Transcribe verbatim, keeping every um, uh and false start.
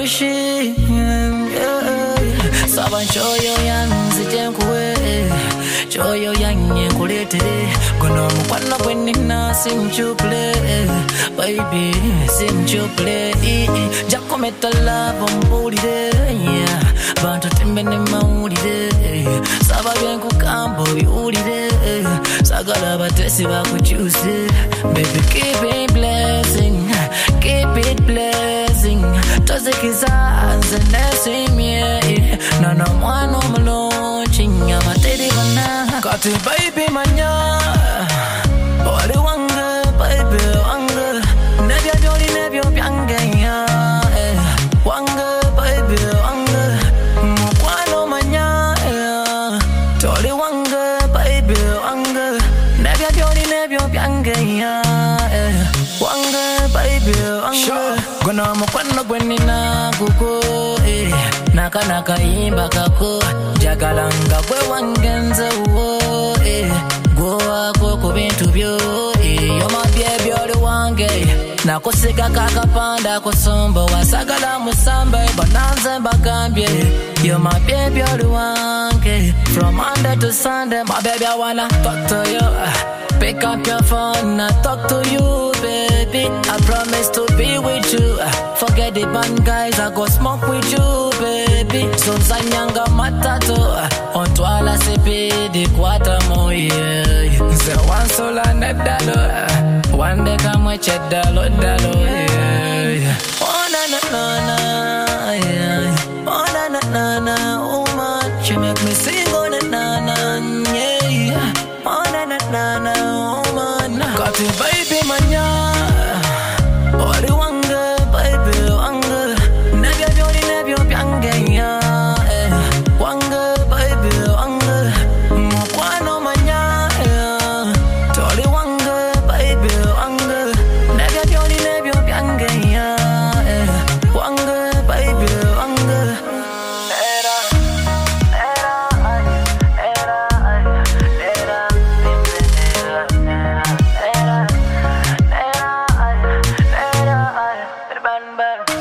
sushi. Saban choyo yan zijenkwe. Choyo yan kulete. Gono mukwana kweni na simchuple. Baby simchuple. Jako meta love mbulide. Bantu timbene maulide. Saba benku kambo biulide. Sagala batesi bakuchuse. Baby keep it blessing. Keep it blessing. Tozikizaanze nesimye. Nana mwano mlonchi. Nyama tedi bana. Kati baby manya. Wali wanga baby wanga. Nebya joli nebyo pyange ya. Wanga baby wanga. Mkwano manya. Toli wanga baby wanga. Nebya joli nebyo pyange ya. Wanga baby wanga. Gona mkwano gweni na kuko. Naka naka imba kako. Jagalanga gwe wangenze uo. Goa koko bintu byo. Yoma baby oli wange. Nakosika kakapanda kusombo. Wasagala musamba. Bananze bagambye. Yoma baby oli wange. From Monday to Sunday. My baby I wanna talk to you. Pick up your phone, I talk to you, baby. I promise to be with you. Forget the band guys, I go smoke with you, baby. So sanyanga matato, on toala sepe de quata moye. Se one sola net dalo, one day come with cheddar dalo. Oh na na na na, yeah. Oh na na na na, oh man, she make me sing on na na na, yeah. Oh na na na na, oh man. Got it, baby manya. Oli wanga, baby wanga. Nebya joli nebyo pyange ya. Wanga, baby wanga. Mkwano manya. Toli wanga, baby wanga. Nebya joli nebyo pyange ya. Wanga, baby wanga. Bang bang.